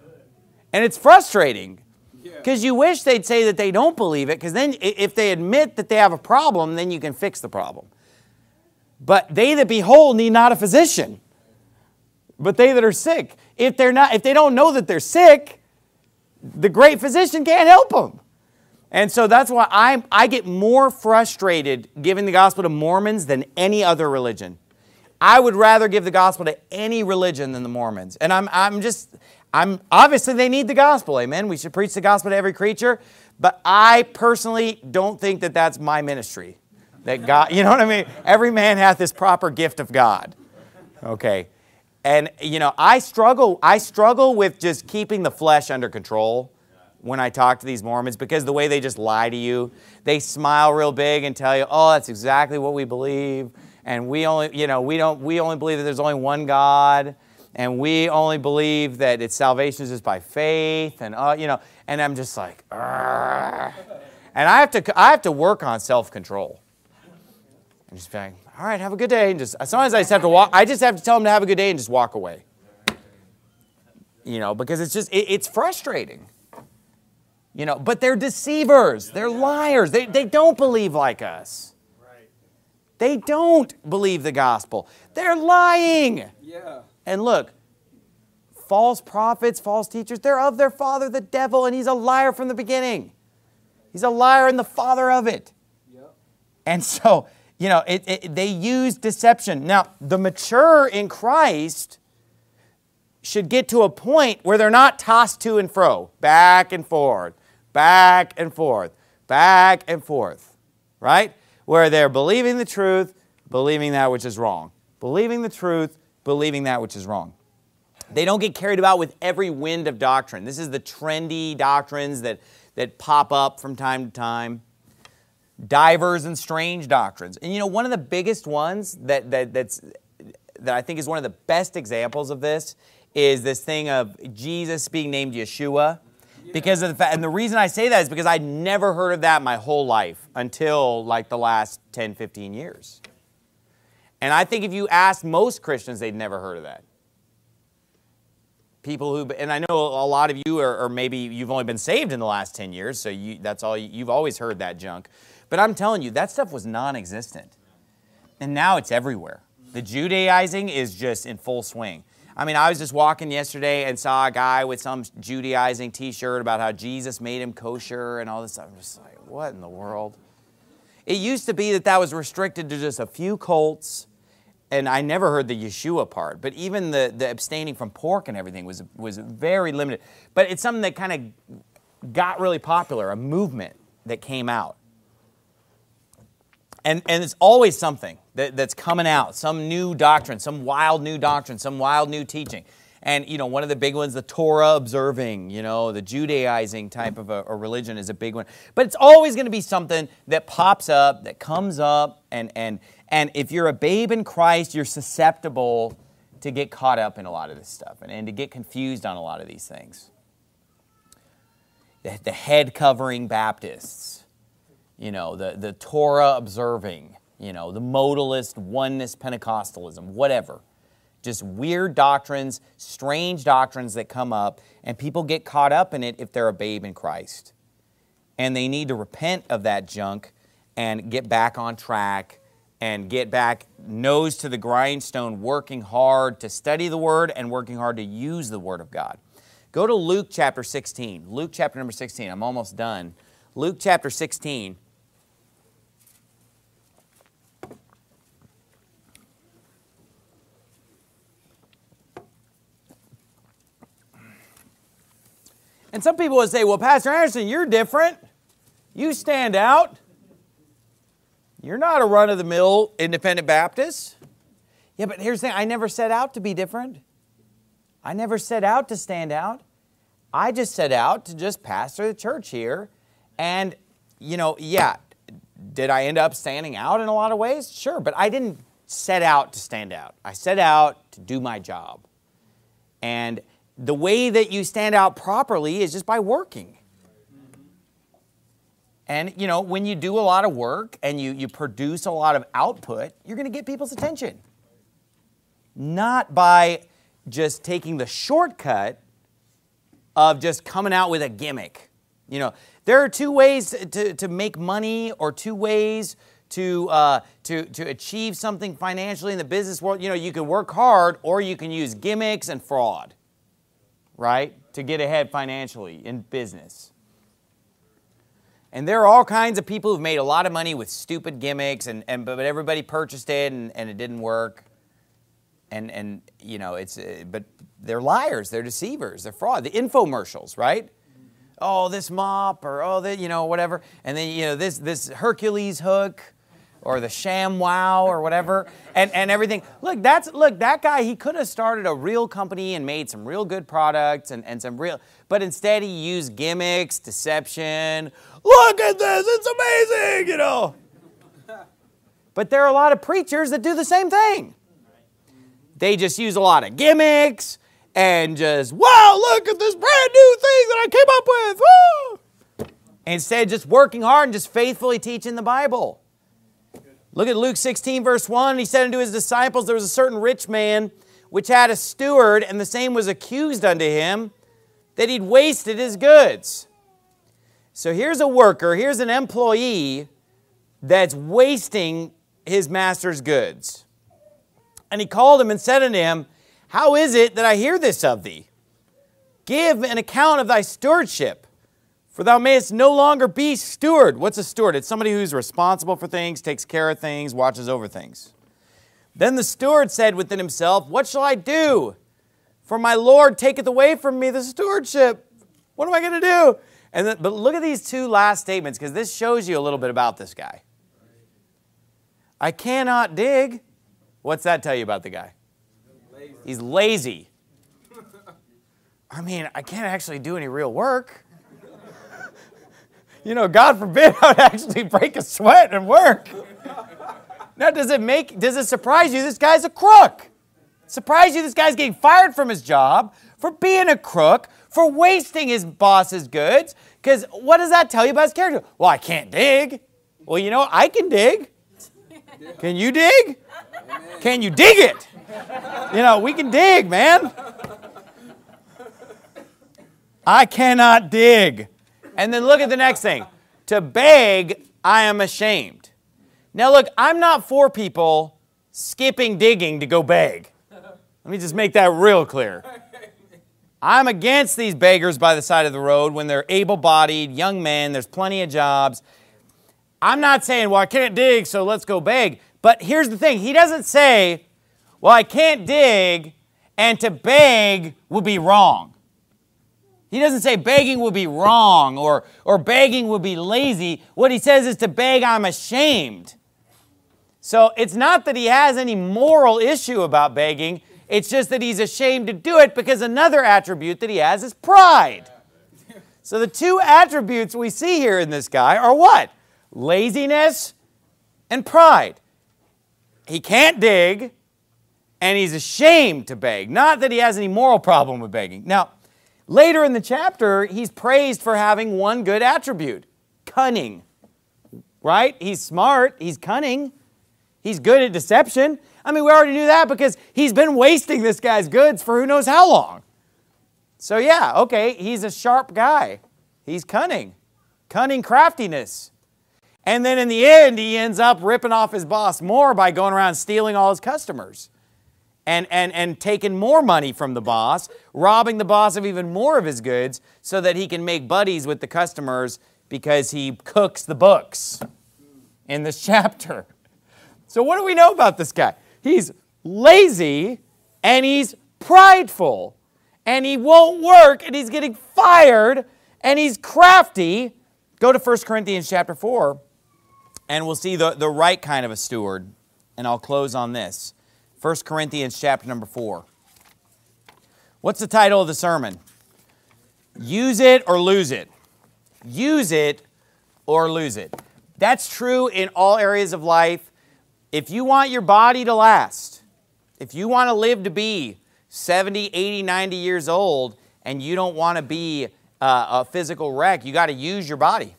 And it's frustrating. Because you wish they'd say that they don't believe it, because then if they admit that they have a problem, then you can fix the problem. But they that be whole need not a physician, but they that are sick. If they don't know that they're sick, the great physician can't help them. And so that's why I get more frustrated giving the gospel to Mormons than any other religion. I would rather give the gospel to any religion than the Mormons. And I'm obviously they need the gospel, amen. We should preach the gospel to every creature, but I personally don't think that that's my ministry. That God, you know what I mean? Every man hath his proper gift of God. Okay. And I struggle with just keeping the flesh under control when I talk to these Mormons, because the way they just lie to you, they smile real big and tell you, "Oh, that's exactly what we believe, and we only believe that there's only one God." And we only believe that salvation is just by faith, and and I'm just like, argh. And I have to work on self-control. And just be like, all right, have a good day, and sometimes I just have to walk. I just have to tell them to have a good day and just walk away. Because it's frustrating. But they're deceivers, they're liars, they don't believe like us. Right. They don't believe the gospel. They're lying. Yeah. And look, false prophets, false teachers, they're of their father, the devil, and he's a liar from the beginning. He's a liar and the father of it. Yep. And so, they use deception. Now, the mature in Christ should get to a point where they're not tossed to and fro, back and forth, back and forth, back and forth, right? Where they're believing the truth, believing that which is wrong. Believing the truth, believing that which is wrong. They don't get carried about with every wind of doctrine. This is the trendy doctrines that pop up from time to time. Divers and strange doctrines. And one of the biggest ones that I think is one of the best examples of this is this thing of Jesus being named Yeshua. Yeah. Because of the fact, and the reason I say that is because I'd never heard of that my whole life until like the last 10, 15 years. And I think if you asked most Christians, they'd never heard of that. people who, and I know a lot of you are, or maybe you've only been saved in the last 10 years, so that's all, you've always heard that junk. But I'm telling you, that stuff was non-existent. And now it's everywhere. The Judaizing is just in full swing. I mean, I was just walking yesterday and saw a guy with some Judaizing t-shirt about how Jesus made him kosher and all this stuff. I'm just like, what in the world? It used to be that was restricted to just a few cults, and I never heard the Yeshua part, but even the abstaining from pork and everything was very limited. But it's something that kind of got really popular, a movement that came out. And it's always something that's coming out, some new doctrine, some wild new doctrine, some wild new teaching. And, one of the big ones, the Torah observing, the Judaizing type of a religion is a big one. But it's always going to be something that pops up, that comes up, and if you're a babe in Christ, you're susceptible to get caught up in a lot of this stuff and to get confused on a lot of these things. The head covering Baptists. The Torah observing, the modalist, oneness, Pentecostalism, whatever. Just weird doctrines, strange doctrines that come up, and people get caught up in it if they're a babe in Christ. And they need to repent of that junk and get back on track and get back nose to the grindstone, working hard to study the Word and working hard to use the Word of God. Go to Luke chapter 16. Luke chapter number 16. I'm almost done. Luke chapter 16. And some people would say, well, Pastor Anderson, you're different. You stand out. You're not a run-of-the-mill independent Baptist. Yeah, but here's the thing. I never set out to be different. I never set out to stand out. I just set out to just pastor the church here. And, did I end up standing out in a lot of ways? Sure, but I didn't set out to stand out. I set out to do my job. And the way that you stand out properly is just by working. And, when you do a lot of work and you produce a lot of output, you're going to get people's attention. Not by just taking the shortcut of just coming out with a gimmick. There are two ways to make money or two ways to achieve something financially in the business world. You can work hard or you can use gimmicks and fraud. Right? To get ahead financially in business. And there are all kinds of people who've made a lot of money with stupid gimmicks, but everybody purchased it and it didn't work. But they're liars, they're deceivers, they're fraud. The infomercials, right? Oh, this mop, or whatever. And then this Hercules hook, or the ShamWow or whatever, and everything. Look, that guy, he could have started a real company and made some real good products and some real, but instead he used gimmicks, deception. Look at this, it's amazing, But there are a lot of preachers that do the same thing. They just use a lot of gimmicks and just, wow, look at this brand new thing that I came up with. Woo! Instead of just working hard and just faithfully teaching the Bible. Look at Luke 16, verse 1. He said unto his disciples, there was a certain rich man which had a steward, and the same was accused unto him that he'd wasted his goods. So here's a worker, here's an employee that's wasting his master's goods. And he called him and said unto him, how is it that I hear this of thee? Give an account of thy stewardship. For thou mayest no longer be steward. What's a steward? It's somebody who's responsible for things, takes care of things, watches over things. Then the steward said within himself, what shall I do? For my Lord taketh away from me the stewardship. What am I going to do? But look at these two last statements, because this shows you a little bit about this guy. I cannot dig. What's that tell you about the guy? He's lazy. I mean, I can't actually do any real work. God forbid I would actually break a sweat and work. Now, does it surprise you this guy's a crook? Surprise you this guy's getting fired from his job for being a crook, for wasting his boss's goods? Because what does that tell you about his character? Well, I can't dig. Well, I can dig. Can you dig? Can you dig it? We can dig, man. I cannot dig. And then look at the next thing. To beg, I am ashamed. Now look, I'm not for people skipping digging to go beg. Let me just make that real clear. I'm against these beggars by the side of the road when they're able-bodied, young men, there's plenty of jobs. I'm not saying, well, I can't dig, so let's go beg. But here's the thing. He doesn't say, well, I can't dig, and to beg would be wrong. He doesn't say begging would be wrong or begging would be lazy. What he says is to beg, I'm ashamed. So it's not that he has any moral issue about begging. It's just that he's ashamed to do it because another attribute that he has is pride. So the two attributes we see here in this guy are what? Laziness and pride. He can't dig, and he's ashamed to beg. Not that he has any moral problem with begging. Now, later in the chapter, he's praised for having one good attribute, cunning. Right? He's smart, he's cunning, he's good at deception. I mean, we already knew that because he's been wasting this guy's goods for who knows how long. So yeah, okay, he's a sharp guy. He's cunning. Cunning craftiness. And then in the end, he ends up ripping off his boss more by going around stealing all his customers. And taking more money from the boss, robbing the boss of even more of his goods so that he can make buddies with the customers because he cooks the books in this chapter. So what do we know about this guy? He's lazy and he's prideful and he won't work and he's getting fired and he's crafty. Go to 1 Corinthians chapter 4 and we'll see the right kind of a steward. And I'll close on this. 1 Corinthians chapter number 4. What's the title of the sermon? Use it or lose it. Use it or lose it. That's true in all areas of life. If you want your body to last, if you want to live to be 70, 80, 90 years old, and you don't want to be a physical wreck, you got to use your body.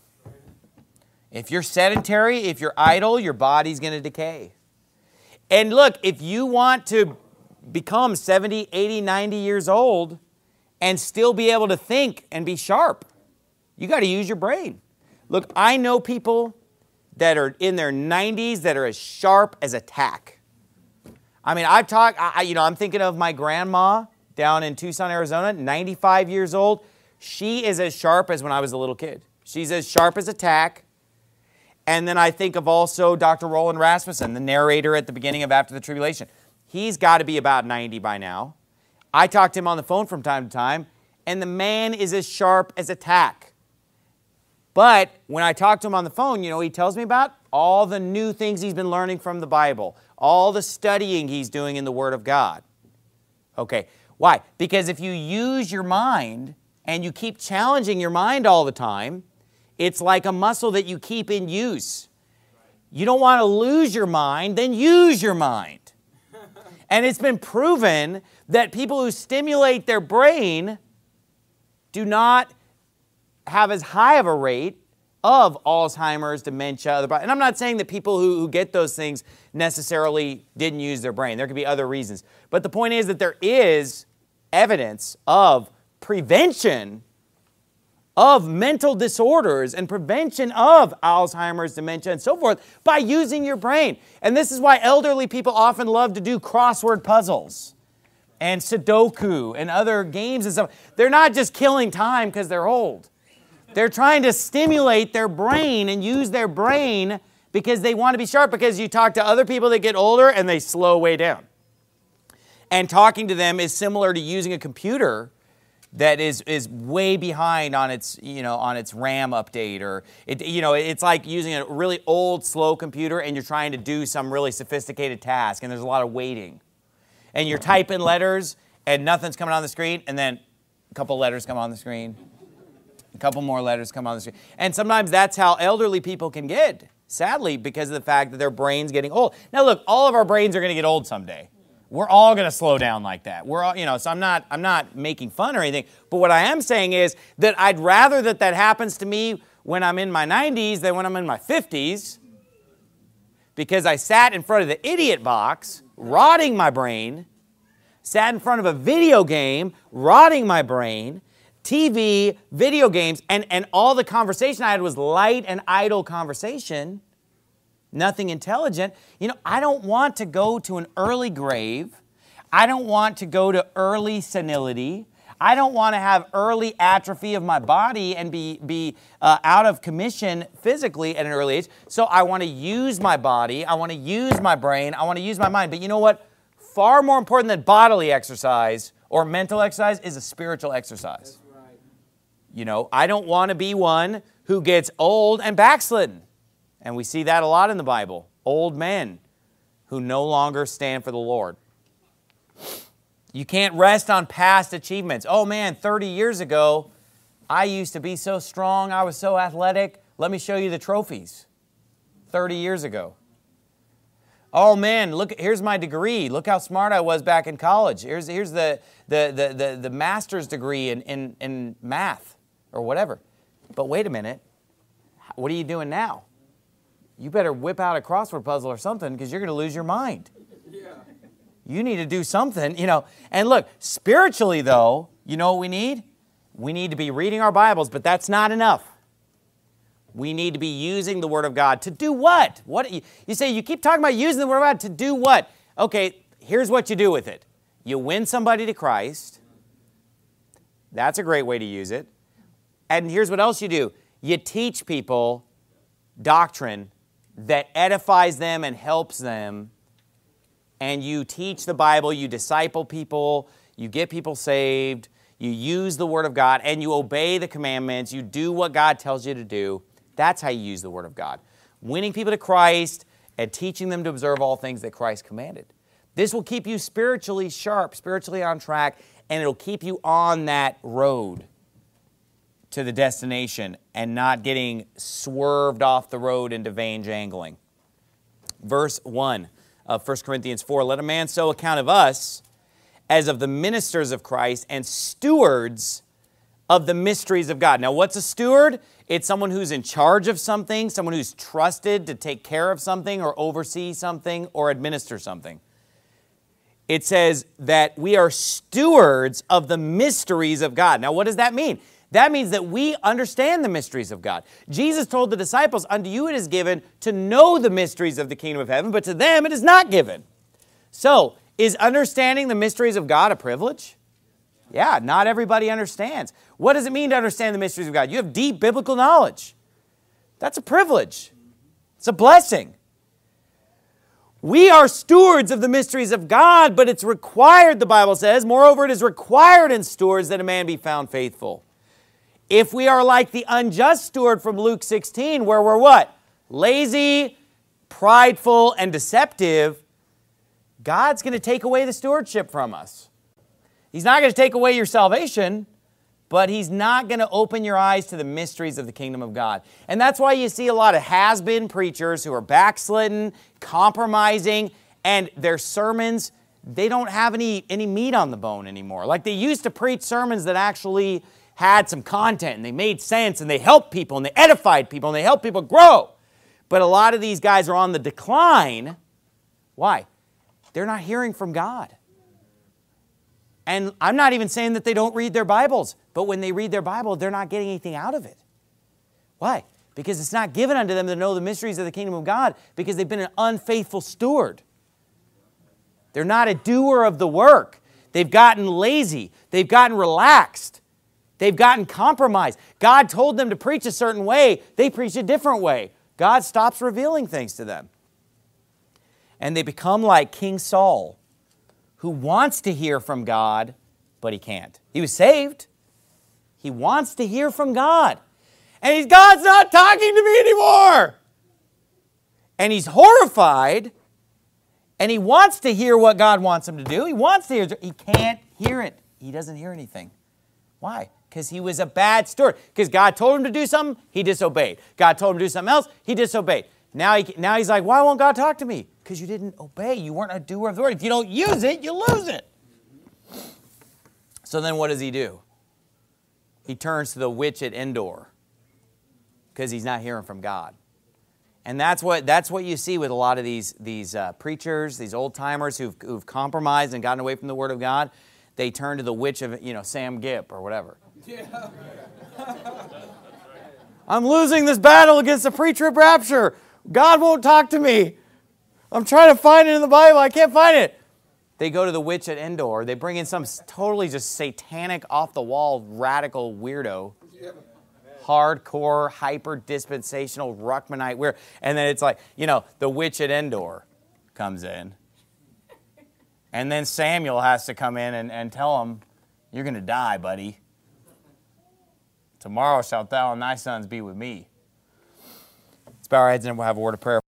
If you're sedentary, if you're idle, your body's going to decay. And look, if you want to become 70, 80, 90 years old and still be able to think and be sharp, you got to use your brain. Look, I know people that are in their 90s that are as sharp as a tack. I mean, I'm thinking of my grandma down in Tucson, Arizona, 95 years old. She is as sharp as when I was a little kid. She's as sharp as a tack. And then I think of also Dr. Roland Rasmussen, the narrator at the beginning of After the Tribulation. He's got to be about 90 by now. I talk to him on the phone from time to time, and the man is as sharp as a tack. But when I talk to him on the phone, you know, he tells me about all the new things he's been learning from the Bible, all the studying he's doing in the Word of God. Okay, why? Because if you use your mind and you keep challenging your mind all the time, it's like a muscle that you keep in use. You don't want to lose your mind, then use your mind. And it's been proven that people who stimulate their brain do not have as high of a rate of Alzheimer's, dementia, and I'm not saying that people who get those things necessarily didn't use their brain. There could be other reasons. But the point is that there is evidence of prevention of mental disorders and prevention of Alzheimer's, dementia, and so forth by using your brain. And this is why elderly people often love to do crossword puzzles and Sudoku and other games and stuff. They're not just killing time because they're old. They're trying to stimulate their brain and use their brain because they want to be sharp, because you talk to other people that get older and they slow way down. And talking to them is similar to using a computer that is way behind on its, on its RAM update, or it's like using a really old, slow computer and you're trying to do some really sophisticated task and there's a lot of waiting. And you're typing letters and nothing's coming on the screen, and then a couple letters come on the screen. A couple more letters come on the screen. And sometimes that's how elderly people can get, sadly, because of the fact that their brain's getting old. Now look, all of our brains are going to get old someday. We're all going to slow down like that. We're all, so I'm not making fun or anything. But what I am saying is that I'd rather that happens to me when I'm in my 90s than when I'm in my 50s, because I sat in front of the idiot box, rotting my brain, sat in front of a video game, rotting my brain, TV, video games, and all the conversation I had was light and idle conversation, nothing intelligent. You know, I don't want to go to an early grave. I don't want to go to early senility. I don't want to have early atrophy of my body and be out of commission physically at an early age. So I want to use my body. I want to use my brain. I want to use my mind. But you know what? Far more important than bodily exercise or mental exercise is a spiritual exercise. That's right. You know, I don't want to be one who gets old and backslidden. And we see that a lot in the Bible. Old men who no longer stand for the Lord. You can't rest on past achievements. Oh man, 30 years ago, I used to be so strong, I was so athletic. Let me show you the trophies. 30 years ago. Oh man, look, here's my degree. Look how smart I was back in college. Here's the master's degree in math or whatever. But wait a minute, what are you doing now? You better whip out a crossword puzzle or something because you're going to lose your mind. Yeah. You need to do something, you know. And look, spiritually though, you know what we need? We need to be reading our Bibles, but that's not enough. We need to be using the Word of God to do what? What you say, you keep talking about using the Word of God to do what? Okay, here's what you do with it. You win somebody to Christ. That's a great way to use it. And here's what else you do. You teach people doctrine that edifies them and helps them. And you teach the Bible, you disciple people, you get people saved, you use the Word of God, and you obey the commandments, you do what God tells you to do. That's how you use the Word of God. Winning people to Christ and teaching them to observe all things that Christ commanded. This will keep you spiritually sharp, spiritually on track, and it'll keep you on that road to the destination and not getting swerved off the road into vain jangling. Verse 1 of 1 Corinthians 4, let a man so account of us as of the ministers of Christ and stewards of the mysteries of God. Now, what's a steward? It's someone who's in charge of something, someone who's trusted to take care of something or oversee something or administer something. It says that we are stewards of the mysteries of God. Now, what does that mean? That means that we understand the mysteries of God. Jesus told the disciples, unto you it is given to know the mysteries of the kingdom of heaven, but to them it is not given. So, is understanding the mysteries of God a privilege? Yeah, not everybody understands. What does it mean to understand the mysteries of God? You have deep biblical knowledge. That's a privilege. It's a blessing. We are stewards of the mysteries of God, but it's required, the Bible says, moreover, it is required in stewards that a man be found faithful. If we are like the unjust steward from Luke 16, where we're what? Lazy, prideful, and deceptive, God's going to take away the stewardship from us. He's not going to take away your salvation, but He's not going to open your eyes to the mysteries of the kingdom of God. And that's why you see a lot of has-been preachers who are backslidden, compromising, and their sermons, they don't have any meat on the bone anymore. Like they used to preach sermons that actually had some content, and they made sense, and they helped people, and they edified people, and they helped people grow. But a lot of these guys are on the decline. Why? They're not hearing from God. And I'm not even saying that they don't read their Bibles, but when they read their Bible, they're not getting anything out of it. Why? Because it's not given unto them to know the mysteries of the kingdom of God, because they've been an unfaithful steward. They're not a doer of the work. They've gotten lazy. They've gotten relaxed. They've gotten compromised. God told them to preach a certain way. They preach a different way. God stops revealing things to them. And they become like King Saul, who wants to hear from God, but he can't. He was saved. He wants to hear from God. And God's not talking to me anymore. And he's horrified, and he wants to hear what God wants him to do. He wants to hear. He can't hear it. He doesn't hear anything. Why? Because he was a bad steward. Because God told him to do something, he disobeyed. God told him to do something else, he disobeyed. Now he's like, why won't God talk to me? Because you didn't obey. You weren't a doer of the word. If you don't use it, you lose it. So then what does he do? He turns to the witch at Endor because he's not hearing from God. And that's what you see with a lot of these preachers, these old-timers who've compromised and gotten away from the Word of God. They turn to the witch of, Sam Gipp or whatever. I'm losing this battle against the pre-trib rapture. God won't talk to me. I'm trying to find it in the Bible. I can't find it. They go to the witch at Endor. They bring in some totally just satanic, off-the-wall, radical weirdo. Hardcore, hyper-dispensational, Ruckmanite weird. And then it's like, the witch at Endor comes in. And then Samuel has to come in and tell him, you're going to die, buddy. Tomorrow shalt thou and thy sons be with me. Let's bow our heads and we'll have a word of prayer.